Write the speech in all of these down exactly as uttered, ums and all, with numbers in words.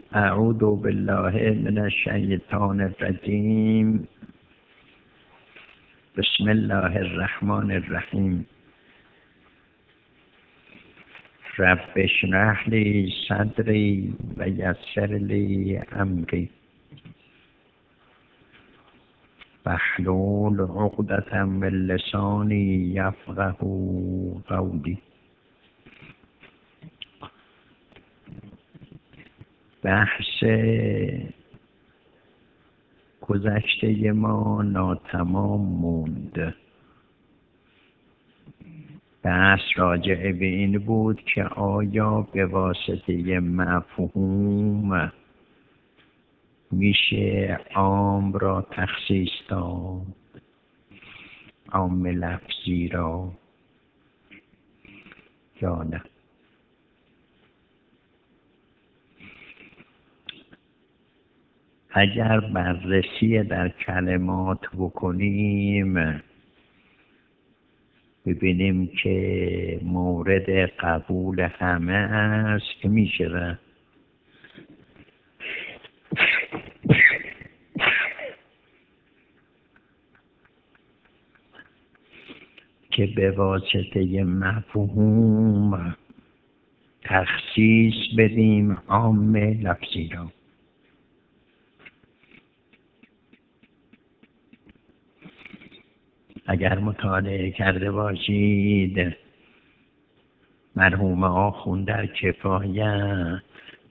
اعوذ بالله من الشیطان الرجیم. بسم الله الرحمن الرحیم. رب اشرح لی صدری و یسر لی امری واحلل عقدة من لسانی یفقهوا قولی. بحث گذشته ما ناتمام موند. بحث راجع به این بود که آیا به واسطه مفهوم میشه عام را تخصیص داد، عام لفظی را، یا نه؟ اگر بررسی در کلمات بکنیم ببینیم که مورد قبول همه است که میشه که به واسطه مفهوم تخصیص بدیم عام لفظی را. اگر مطالعه کرده باشید مرحوم آخوند در کفایت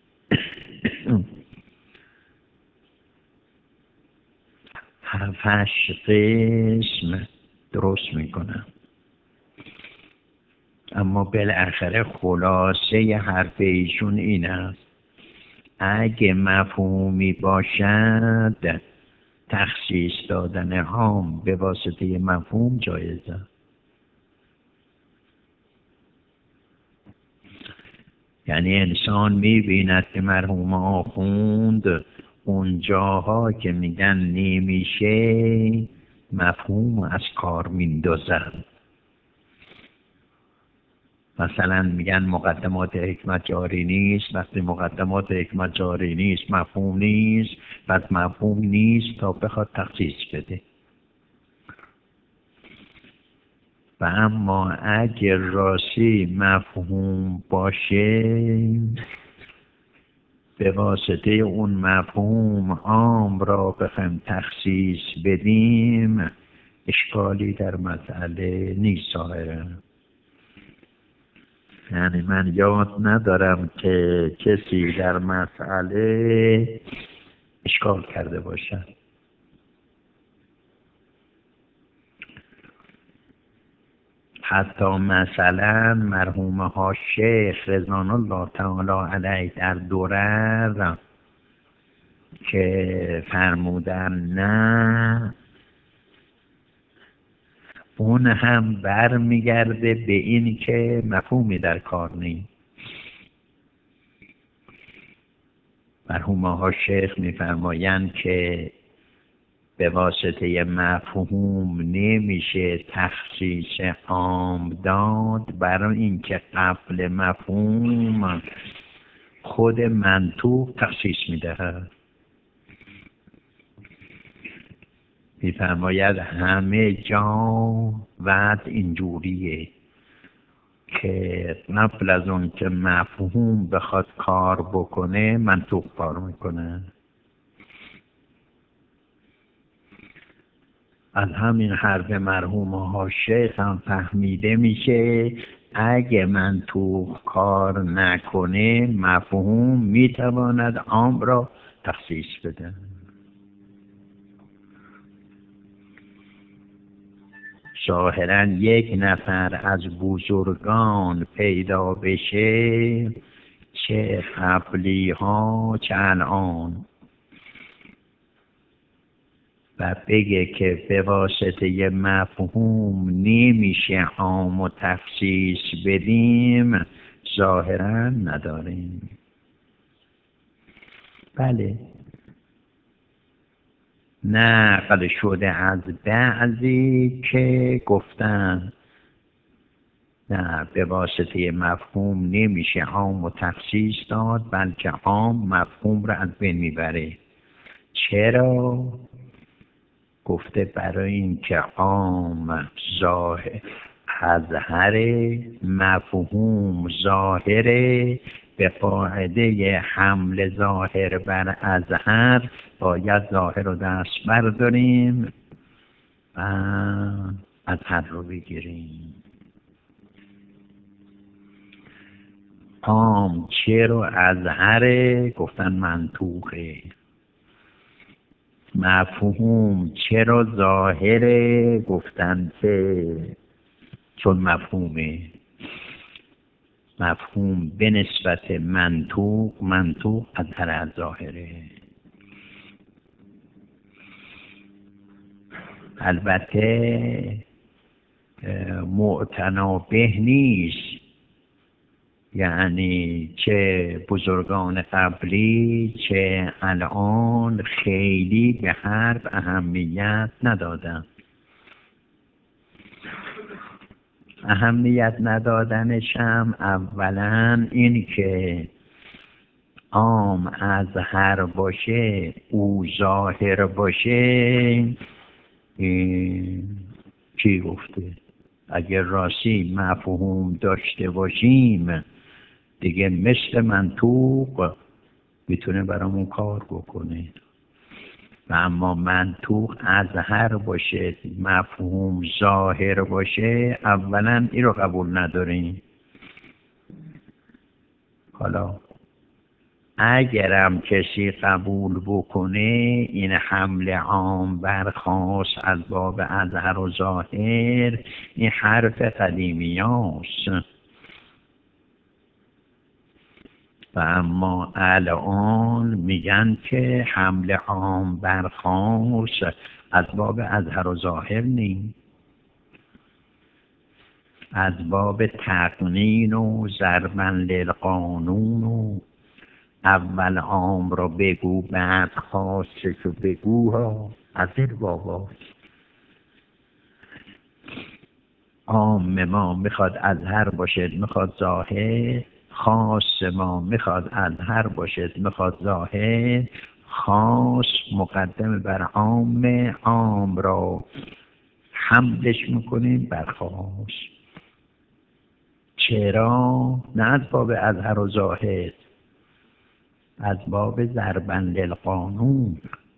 هفت قسم درست میکنم، اما بالاخره خلاصه حرف ایشون این است: اگه مفهومی باشد تخصیص دادن عام به واسطه مفهوم جایزه. یعنی انسان میبیند که مرحوم آخوند اون جاها که میگن نمیشه مفهوم از کار میندازن. مثلا میگن مقدمات حکمت جاری نیست، وقتی مقدمات حکمت جاری نیست مفهوم نیست، پس مفهوم نیست تا بخواد تخصیص بده. و اما اگر راستی مفهوم باشه به واسطه اون مفهوم عام را بخوایم تخصیص بدیم اشکالی در مسئله نیست ظاهراً. یعنی من یاد ندارم که کسی در مسئله اشکال کرده باشد. حتی مثلا مرحوم ها شیخ رضوان الله تعالی علیه در درر که فرمودن نه، اون هم بر میگرده به این که مفهومی در کار نیست. مرحوم ها شیخ میفرمایند که به واسطه مفهوم نمیشه تخصیص عام داد، برای اینکه قبل مفهوم خود منطوق تخصیص میدهد. میفرماید همه جا وعد اینجوریه که قبل از اون که مفهوم بخواد کار بکنه منطوق کار میکنه. از همین حرف مرحوم ها شیخ هم فهمیده میشه اگه منطوق کار نکنه مفهوم میتواند عام را تخصیص بده. ظاهراً یک نفر از بزرگان پیدا بشه، چه قبلی ها چه الان، و بگه که به واسطه مفهوم نمیشه عام و تخصیص بدیم، ظاهراً نداریم. بله، نقل شده از بعضی که گفتن نه، به واسطه مفهوم نمیشه عام و تخصیص داد، بلکه عام مفهوم رو از بین میبره. چرا؟ گفته برای اینکه عام ظاهر اظهر، مفهوم ظاهره، به قاعده حمل ظاهر بر اظهر باید ظاهر رو دست برداریم و اظهر رو بگیریم. عام چه رو اظهره؟ گفتن منطوقه. مفهوم چرا ظاهره؟ گفتن که چون مفهومه. مفهوم به نسبت منطوق، منطوق اظهر از ظاهره. البته معتنابه نیست، یعنی چه بزرگان قبلی چه الان خیلی به حرف اهمیت ندادن. اهمیت ندادنش هم اولا این که عام اظهر باشه او ظاهر باشه. کی گفته؟ اگر راستی مفهوم داشته باشیم دیگه مثل منطوق میتونه برامون کار بکنه، و اما منطوق اظهر باشه مفهوم ظاهر باشه اولا این رو قبول نداریم. حالا اگرم کسی قبول بکنه این حمل عام بر خاص از باب اظهر و ظاهر، این حرف قدیمی هاست. و اما الان میگن که حمل عام بر خاص از باب اظهر و ظاهر نیست، از باب تقنین و ضربا للقانون و اول عام را بگو بعد خاصش رو بگو ها، از این بابا. عام ما میخواد اظهر باشد میخواد ظاهر، خاص ما میخواد اظهر باشد میخواد ظاهر. خاص مقدم بر عام، عام را حملش میکنیم بر خاص. چرا؟ نه از باب اظهر و ظاهر، از باب ضربا للقانون.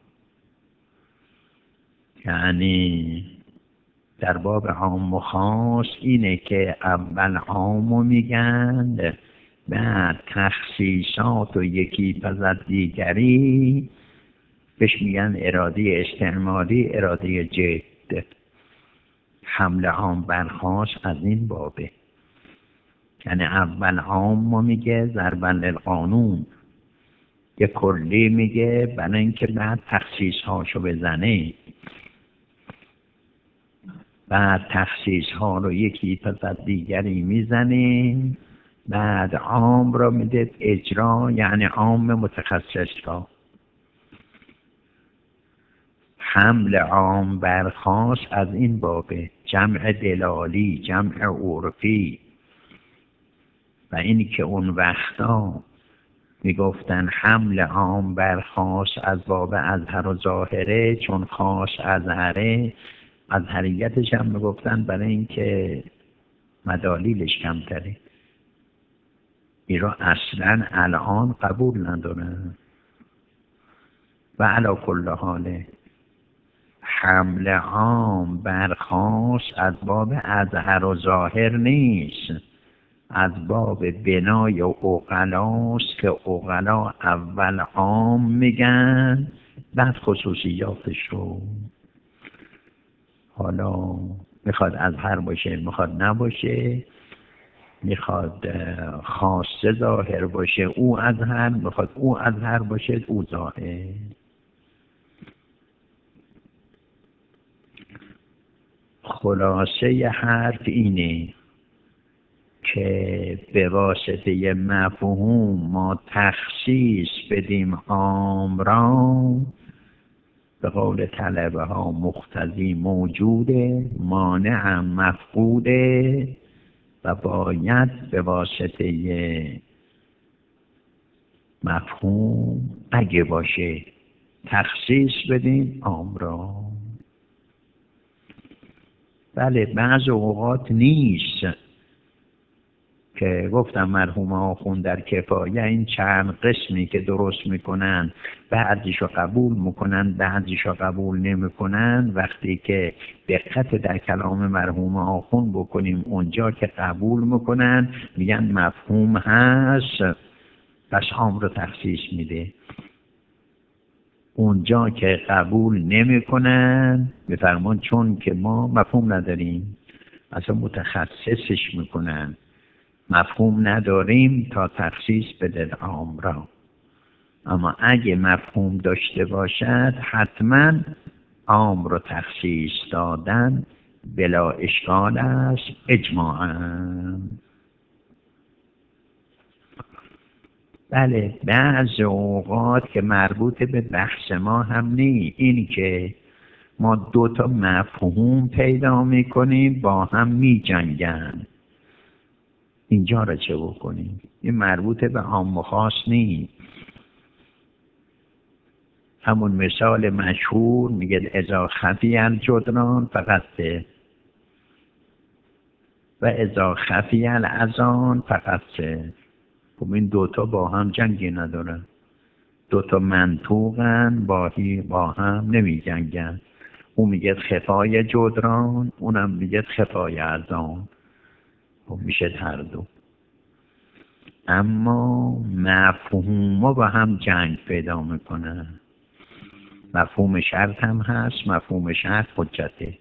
یعنی در باب عام و خاص اینه که اول عامو میگن، بعد تخصیصات و یکی پس از دیگری بهش میگن اراده استعمالی، اراده جد. حمل عام بر خاص از این بابه، یعنی اول عامو میگه ضربا للقانون، یه کلی میگه برای اینکه بعد تخصیص هاشو بزنه، بعد تخصیص ها رو یکی پس از دیگری میزنه، بعد عام رو میده اجرا، یعنی عام متخصص را. حمل عام بر خاص از این بابه، جمع دلالی، جمع عرفی. و اینی که اون وقتا میگفتن حمل عام بر خاص از باب اظهر و ظاهره، چون خاص اظهره، اظهریتش هم میگفتن برای اینکه مدالیلش کمتره. این را اصلا الان قبول ندارن. و علا کل حاله حمل عام بر خاص از باب اظهر و ظاهر نیست، از باب بنای عقلاست که عقلا اول عام میگن بعد خصوصیاتش رو. حالا میخواد اظهر باشه میخواد نباشه، میخواد خاصه ظاهر باشه او اظهر، میخواد او اظهر باشه او ظاهر. خلاصه ی حرف اینه که به واسطه مفهوم ما تخصیص بدیم عام را، به قول طلبه ها مقتضی موجوده، مانع مفقوده، و باید به واسطه مفهوم اگه باشه تخصیص بدیم عام را. بله بعض اوقات نیست که گفتم مرحوم آخوند در کفایه این چند قسمی که درست میکنن بعضیشو قبول میکنن بعضیشو قبول نمیکنن. وقتی که دقت در کلام مرحوم آخوند بکنیم اونجا که قبول میکنن میگن مفهوم هست پس عام رو تخصیص میده. اونجا که قبول نمیکنن میفرمان چون که ما مفهوم نداریم اصلا متخصصش میکنن. مفهوم نداریم تا تخصیص بده عام را. اما اگه مفهوم داشته باشد حتما عام را تخصیص دادن بلا اشکال است اجماعاً. بله بعض اوقات که مربوط به بحث ما هم نی، این که ما دو تا مفهوم پیدا میکنیم با هم میجنگن، اینجا را چه بکنیم؟ این مربوط به عام و خاص نی. همون مثال مشهور میگه اذا خفی الجدران فقط سه و اذا خفی الاذان فقط سه. خب این دوتا با هم جنگی ندارن، دوتا منطوقن با, با هم نمی جنگن. اون میگه خفای جدران اونم میگه خفای اذان. خب میشه هر دو. اما مفهوم با هم جنگ پیدا میکنن. مفهوم شرط هم هست، مفهوم شرط حجته.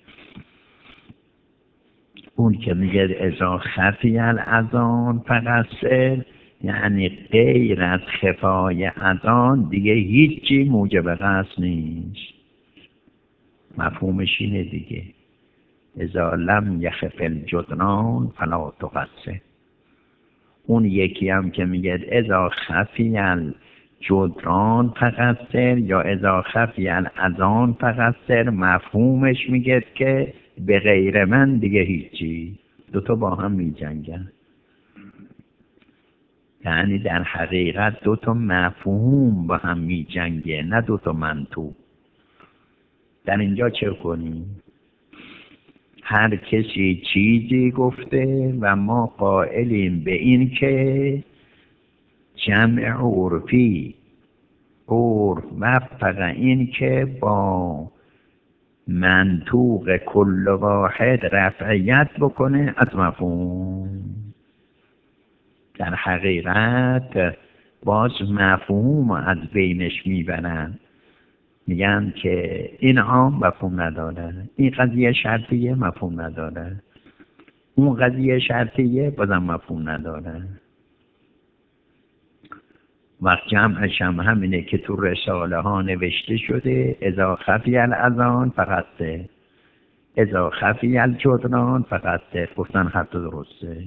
اون که میگه اذا خفی الاذان فقط سر، یعنی غیر از خفای اذان دیگه هیچی موجب قصد نیست. مفهومش اینه دیگه، اذا لم یخف الجدران فلا تقصر. اون یکی هم که میگه اذا خفی الجدران فقط سر یا اذا خفی الاذان فقط سر، مفهومش میگه که به غیر من دیگه هیچی. دوتا با هم میجنگن. یعنی در حقیقت دو تا مفهوم با هم می جنگه نه دو تا منطوق. در اینجا چه کنیم؟ هر کسی چیزی گفته و ما قائلیم به این که جمع عرفی عرف وفق این که با منطوق کل واحد رفعیت بکنه از مفهوم. در حقیقت باز مفهوم از بینش میبرن، میگن که این عام مفهوم نداره، این قضیه شرطیه مفهوم نداره، اون قضیه شرطیه بازم مفهوم نداره. وقت جمعش هم همینه که تو رساله ها نوشته شده اذا خفی الاذان فقط سه، اذا خفی الجدران فقط سه. گفتن حتی درسته،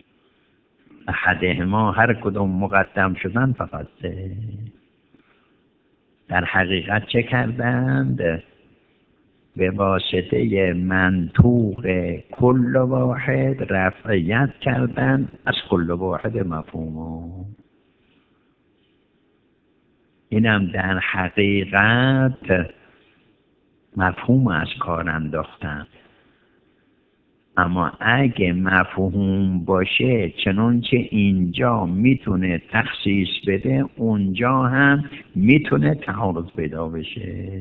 احدهما هر کدوم مقدم شدن فقط سه. در حقیقت چه کردند؟ به واسطه منطوق کل واحد رفعیت کردند از کل واحد مفهوم. اینم در حقیقت مفهوم از کار انداختن. اما اگه مفهوم باشه چنانچه اینجا میتونه تخصیص بده اونجا هم میتونه تعارض پیدا بشه.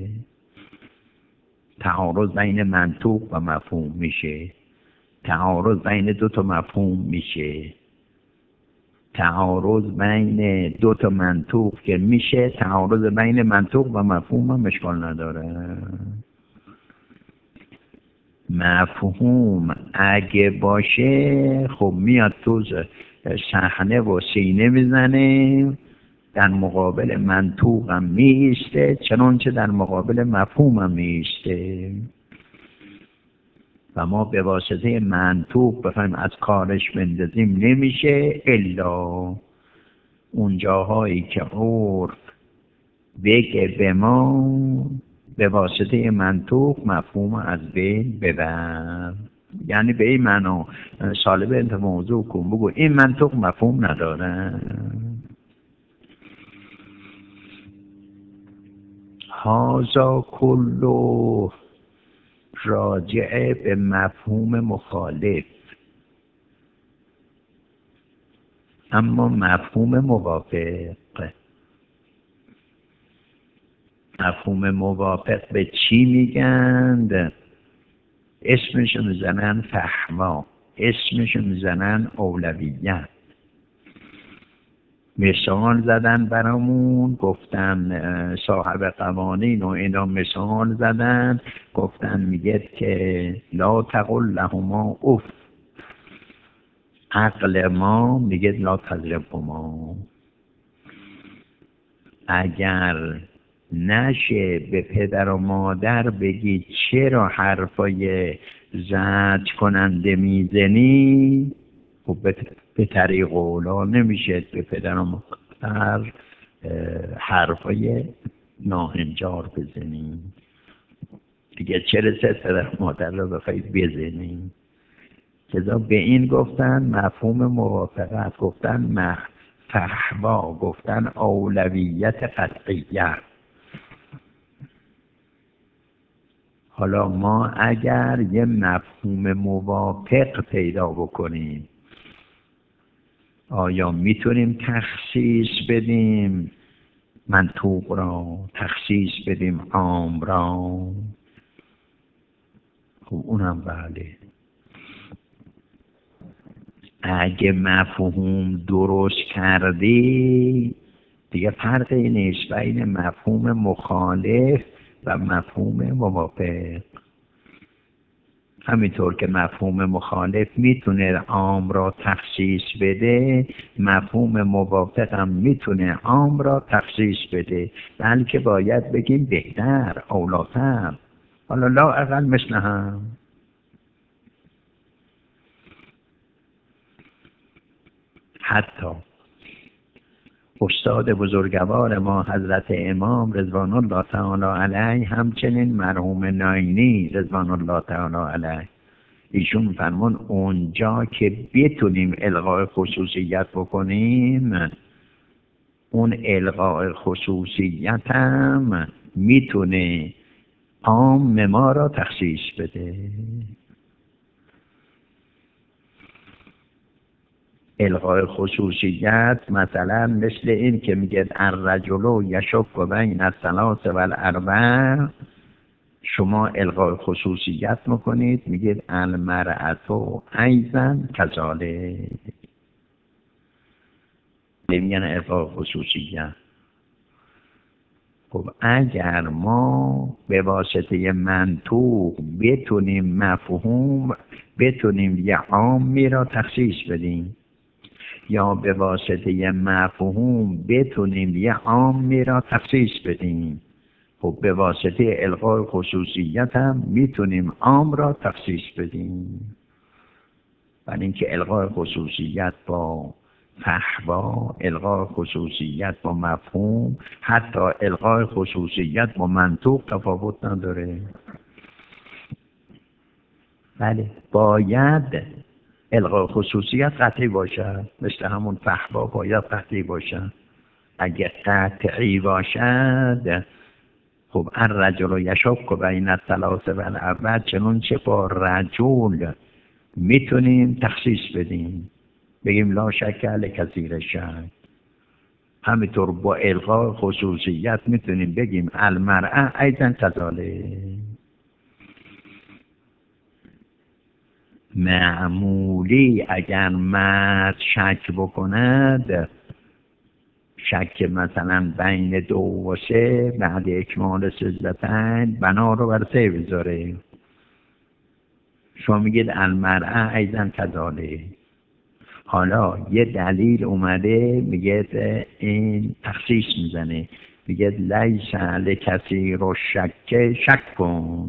تعارض بین منطوق و مفهوم میشه، تعارض بین دو تا مفهوم میشه، تعارض بین دو تا منطوق که میشه، تعارض بین منطوق و مفهوم هم اشکال نداره. مفهوم اگه باشه خب میاد تو صحنه و سینه میزنه، در مقابل منطوق هم میسته چنانچه در مقابل مفهوم هم میسته. و ما به واسطه منطوق بخوایم از کارش بندازیم نمیشه، الا اون جاهایی که عرف بگه به ما به واسطه منطوق مفهوم از بین ببر. یعنی به این معنا سالب انت موضوع کن، بگو این منطق مفهوم نداره. هازا کلو راجعه به مفهوم مخالف، اما مفهوم موافق، مفهوم موافق به چی میگند؟ اسمشو میزنن فهما، اسمشو میزنن اولویت. مثال زدن برامون، گفتن صاحب قوانین و اینا مثال زدن، گفتن میگه که لا تقل لهما اف، عقل ما میگه لا تضربهما. اگر نشه به پدر و مادر بگی چرا حرفای زجر کننده میزنی، خب به طریق اولا نمیشه به پدر و مادر حرفای ناهنجار بزنی دیگه، چرا سه پدر و مادر رو بخواید بزنی؟ لذا به این گفتن مفهوم موافقت، گفتن فهوا، گفتن اولویت قطعیت. حالا ما اگر یه مفهوم موافق پیدا بکنیم، آیا میتونیم تخصیص بدیم منطوق را، تخصیص بدیم عام را؟ خب اونم بله. اگه مفهوم درست کردی دیگه فرقی نیست بین مفهوم مخالف و مفهوم موافق. همینطور که مفهوم مخالف میتونه عام را تخصیص بده، مفهوم موافق هم میتونه عام را تخصیص بده، بلکه باید بگیم بهتر، اولاتر، حالا لا اقل مثل هم. حتی استاد بزرگوار ما حضرت امام رضوان الله تعالی علیه، همچنین مرحوم ناینی رضوان الله تعالی علیه، ایشون فرمون اونجا که بتونیم الغای خصوصیت بکنیم، اون الغای خصوصیت هم میتونه عام ما را تخصیص بده. الغای خصوصیت مثلا مثل این که میگه الرجل یشک بین الثلاث و الاربع، شما الغای خصوصیت میکنید میگید المرأة ایضا کذالک، نمیگن الغای خصوصیت. خب اگر ما به واسطه منطوق بتونیم مفهوم، بتونیم یه عامی را تخصیص بدیم، یا به واسطه مفهوم بتونیم یه عامی را تخصیص بدیم، خب به واسطه الغای خصوصیت هم میتونیم عام را تخصیص بدیم. برای اینکه الغای خصوصیت با فهوا، الغای خصوصیت با مفهوم، حتی الغای خصوصیت با منطوق تفاوت نداره. بله باید الغای خصوصیت قطعی باشد، مثل همون فهوا باید قطعی باشد. اگه قطعی باشد خب الرجل یشک بین الثلاث و الاربع، چنون چه با رجل میتونیم تخصیص بدیم، بگیم لا شک لکثیر شک. همینطور با الغای خصوصیت میتونیم بگیم المرأة ایضا کذالک. معمولی اگر مرد شک بکند، شک مثلا بین دو و سه، بعد اکمال سجدتین بنا رو بر سه بذاره، شما میگید المرأة ایضا کذالک. حالا یه دلیل اومده میگه این تخصیص میزنه، میگه لیس لکثیر الشک شک کن.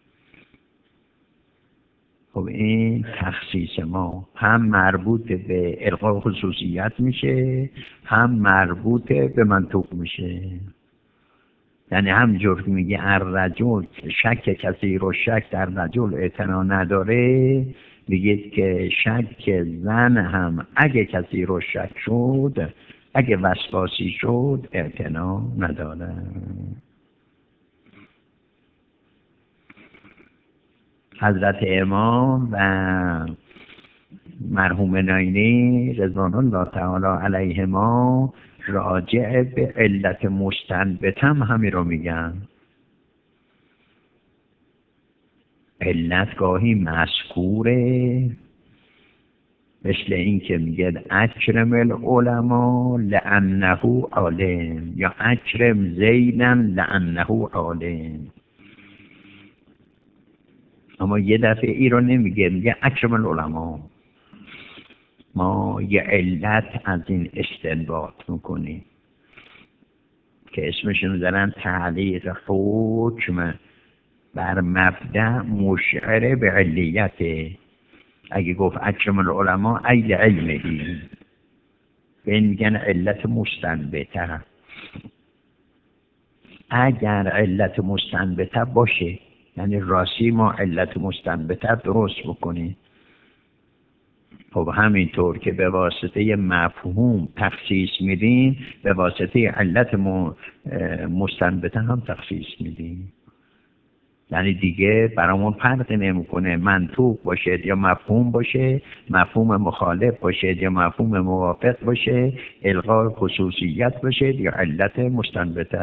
خب این تخصیص ما هم مربوط به الغای خصوصیت میشه، هم مربوط به منطوق میشه. یعنی همجور که میگه الرجل شک کسی رو شک در رجل اعتنا نداره، میگه که شک زن هم اگه کسی رو شک شد، اگه وسواسی شد اعتنا نداره. حضرت امام و مرحوم ناینی رضوان الله تعالی علیهما راجع به علت مستنبتم همین رو میگن. علت گاهی مذکوره، مثل این که میگه اکرم العلماء لانه عالم، یا اکرم زیدن لانه عالم. اما یه دفعه ای رو نمیگه، میگه اکرم العلماء. ما یه علت از این استنباط میکنیم که اسمشون دارن تعلیق حکم بر مبدأ مشعر به علیته. اگه گفت اکرم العلماء ای لعلمه، به این میگن علت مستنبته. اگر علت مستنبته باشه، یعنی راستی ما علت مستنبته درست بکنیم، خب همینطور که به واسطه مفهوم تخصیص میدیم، به واسطه علت مستنبته هم تخصیص میدیم. یعنی دیگه برامون فرق نمیکنه منطوق باشه یا مفهوم باشه، مفهوم مخالف باشه یا مفهوم موافق باشه، الغای خصوصیت باشه یا علت مستنبته.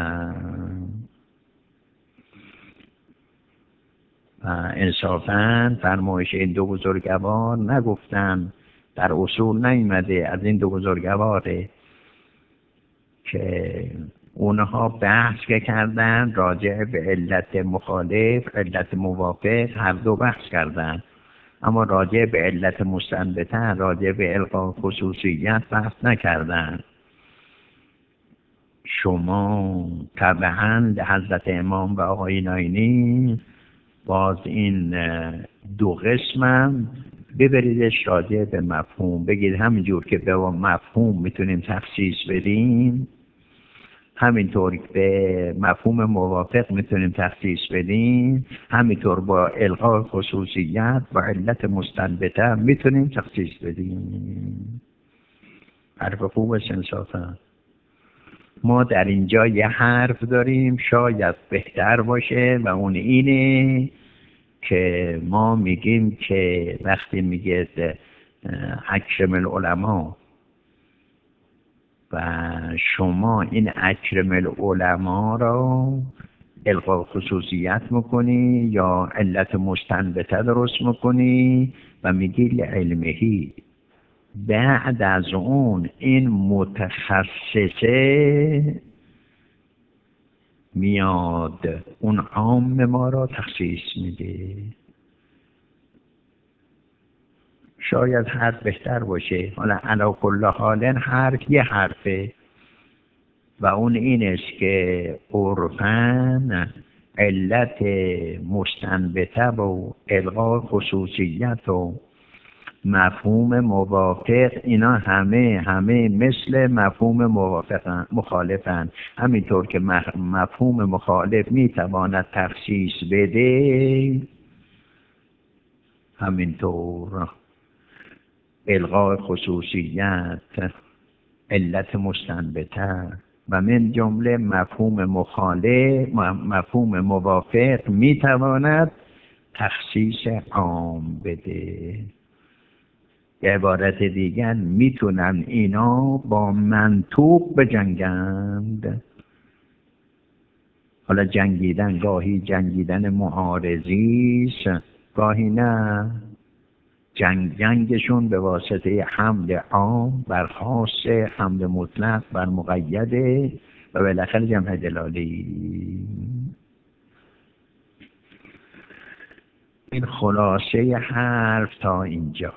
انصافاً فرمایش این دو بزرگوار نگفتن، در اصول نیامده از این دو بزرگواره که اونها بحث کردن راجع به علت مخالف، علت موافق، هر دو بحث کردن، اما راجع به علت مستنبته، راجع به الغای خصوصیت بحث نکردن. شما طبعاً حضرت امام و آقای ناینی باز این دو قسمم ببریدش راجع به مفهوم، بگید همینجور که به مفهوم میتونیم تخصیص بدیم، همینطور به مفهوم موافق میتونیم تخصیص بدیم، همینطور با الغای خصوصیت و علت مستنبته میتونیم تخصیص بدیم. حرف خوب است انصافا. ما در اینجا یه حرف داریم شاید بهتر باشه و اون اینه که ما میگیم که وقتی میگه اکرم العلماء و شما این اکرم العلماء را الغای خصوصیت میکنی یا علت مستنبته درست میکنی و میگی لعلمهی، بعد از اون این متخصصه میاد اون عام ما را تخصیص میده. شاید حرف بهتر باشه. حالا علی کل حال حرف یه حرفه و اون این است که عرفاً علت مستنبته و الغای خصوصیت و مفهوم موافق اینا همه همه مثل مفهوم موافقن مخالفن. همینطور که مفهوم مخالف میتواند تخصیص بده، همینطور الغای خصوصیت علت مستنبته و من جمله مفهوم مخالف مفهوم موافق میتواند تخصیص عام بده. به عبارت دیگر میتونن اینا با منطوق بجنگند. حالا جنگیدن گاهی جنگیدن معارضی است، گاهی نه. جنگ جنگشون به واسطه حمل عام بر خاص، حمل مطلق بر مقیده و بالاخره جمع دلالی. این خلاصه حرف تا اینجا.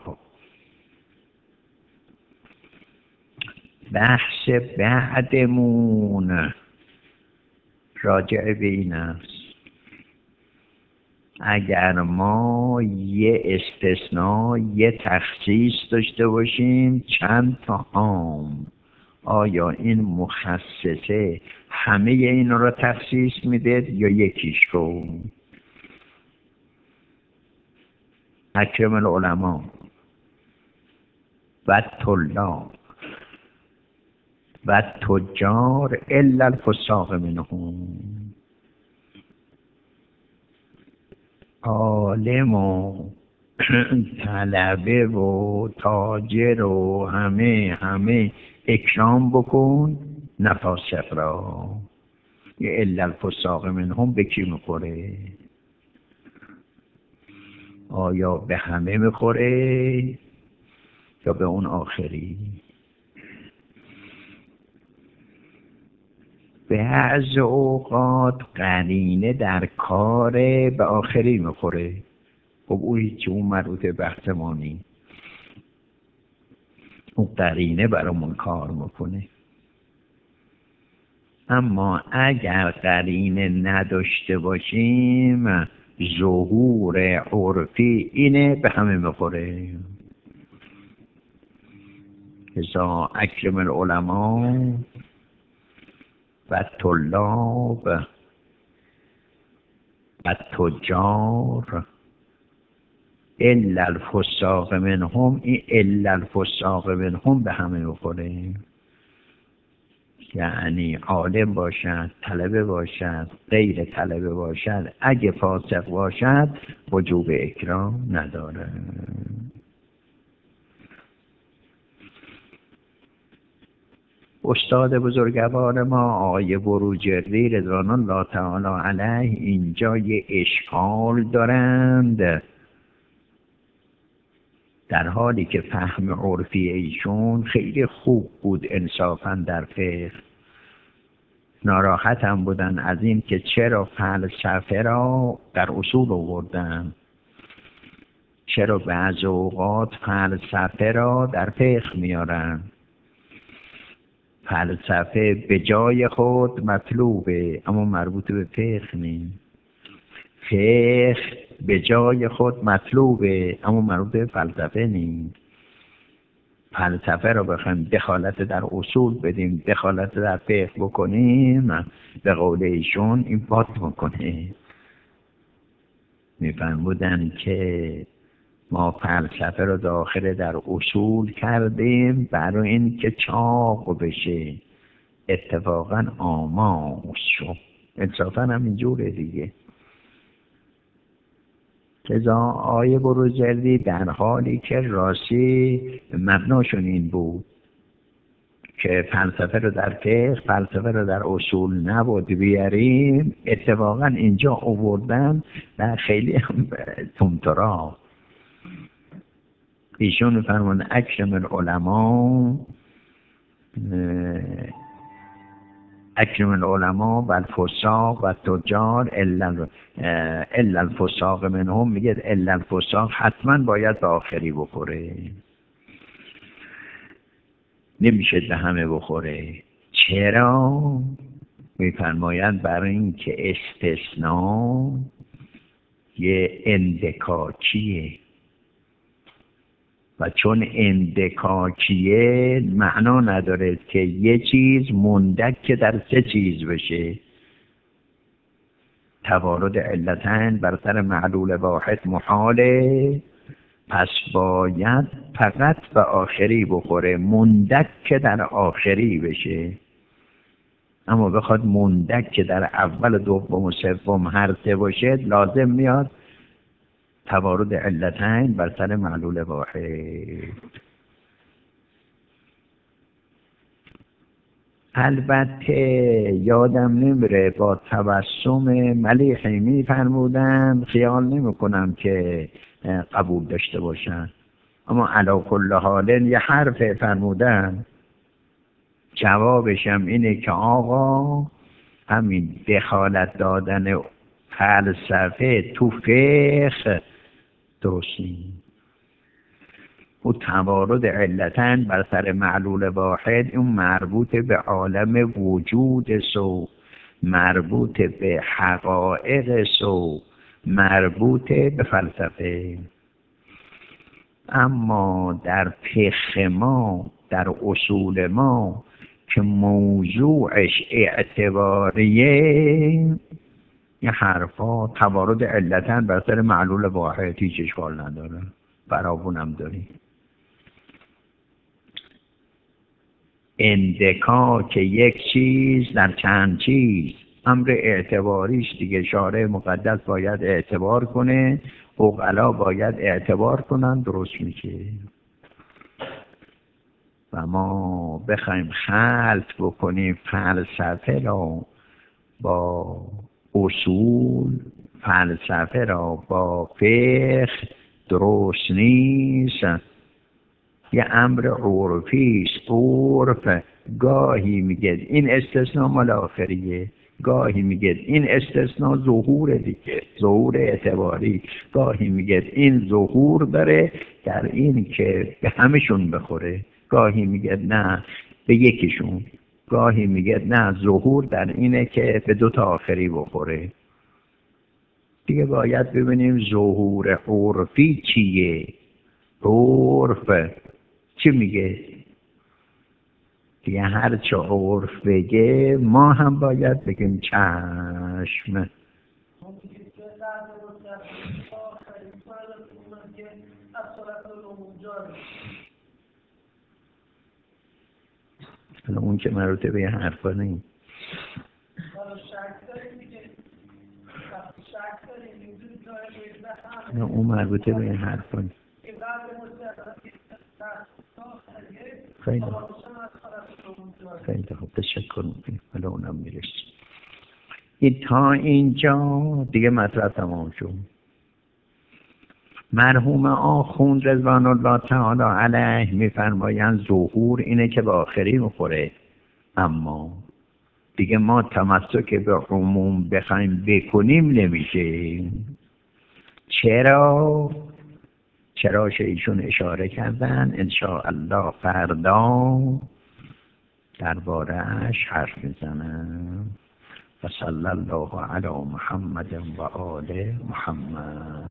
بحث بعدمون راجع به این است: اگر ما یه استثناء، یه تخصیص داشته باشیم چند تا عام، آیا این مخصصه همه این را تخصیص میده یا یکیش رو؟ اکرم العلماء و طلاب و تجار الا الفساق منهم. عالم و طلبه و تاجر و همه همه اکرام بکن، نفاسق را. یه الا الفساق منهم به کی میخوره؟ آیا به همه میخوره یا به اون آخری؟ بعض اوقات قرینه در کار به آخری میخوره. خب او هیچی، اون مربوط به بحثمانی، اون قرینه برامون کار میکنه. اما اگر قرینه نداشته باشیم، ظهور عرفی اینه به همه میخوره. ازا اکرم العلماء و طلاب و تجار الا الفساق منهم، این الا الفساق منهم به همه میخوره. یعنی عالم باشد، طلبه باشد، غیر طلبه باشد، اگه فاسق باشد وجوب اکرام نداره. استاد بزرگوار ما آقای بروجردی رضوان الله تعالی علیه اینجا یه اشکال دارند، در حالی که فهم عرفی ایشون خیلی خوب بود انصافا در فقه. ناراحت هم بودن از این که چرا فلسفه را در اصول آوردن، چرا بعض اوقات فلسفه را در فقه میارن. فلسفه به جای خود مطلوبه اما مربوط به فقه نیست. فقه به جای خود مطلوبه اما مربوط به فلسفه نیست. فلسفه رو بخوایم دخالت در اصول بدیم، دخالت در فقه بکنیم، به قول ایشون این بات میکنه. میفرمودن که ما فلسفه رو داخل در اصول کردیم برای این که چاق بشه، اتفاقا آماس شد. انصافا هم اینجوره دیگه. لذا آیه بروجردی در حالی که راستی مبناشون این بود که فلسفه رو در فقه، فلسفه رو در اصول نبود بیاریم، اتفاقا اینجا آوردن و خیلی هم تمترا. ایشون فرمون اکرم العلماء اکرم العلماء و الفساق و تجار الا الفساق منهم، میگه الا الفساق حتما باید به آخری بخوره، نمیشه به همه بخوره. چرا؟ میفرمایند برای این که استثناء یه اندکاکیه و چون اندکاکیه معنا نداره که یه چیز مندک در سه چیز بشه. توارد علتین بر سر معلول واحد محاله، پس باید فقط به آخری بخوره، مندک در آخری بشه. اما بخواد مندک در اول دوم و سوم هر سه باشه، لازم میاد توارد علتین بر سر معلول واحد. البته یادم نمیره با تبسم ملیحی میفرمودن، خیال نمی کنم که قبول داشته باشن، اما علی کل حال یه حرف فرمودن، جوابشم اینه که آقا همین دخالت دادن فلسفه تو فقه درستی. او توارد علتن بر سر معلول واحد، اون مربوط به عالم وجود سو، مربوط به حقایق سو، مربوط به فلسفه. اما در فقه ما، در اصول ما که موضوعش اعتباریه، این حرفا توارد علتن بر سر معلول واحد، هیچ اشکال نداره، برابونم داری. اندکاک یک چیز در چند چیز، امر اعتباریش دیگه، شارع مقدس باید اعتبار کنه، عقلا باید اعتبار کنن، درست میشه. و ما بخوایم خلط بکنیم فلسفه را با اصول، فلسفه را با فقه، درست نیست. یه امر عرفی است. عرف گاهی میگه این استثناء مال آخریه، گاهی میگه این استثناء ظهور دیگه، ظهور اعتباری، گاهی میگه این ظهور داره در این که به همشون بخوره، گاهی میگه نه به یکیشون، گاهی میگه نه ظهور در اینه که به دو تا آخری بخوره. دیگه باید ببینیم ظهور عرفی چیه، عرف چی میگه دیگه. هر چه عرف بگه ما هم باید بگیم چشم. اون که مربوطه به حرفا نیست. نه اون مربوطه به حرفا نیست. خیلی خیلی خوب، تشکر میکنیم. حالا اونم میرسیم. این تا اینجا دیگه مطلب تمام شد. مرحوم آخوند رضوان الله تعالی علیه میفرمایند ظهور اینه که به آخری میخوره، اما دیگه ما تمسک به عموم بخوایم بکنیم نمیشه. چرا؟ چرا ایشون اشاره کردن ان شاء الله فردا درباره‌اش حرف میزنم. و صلی الله علی محمد و آل محمد.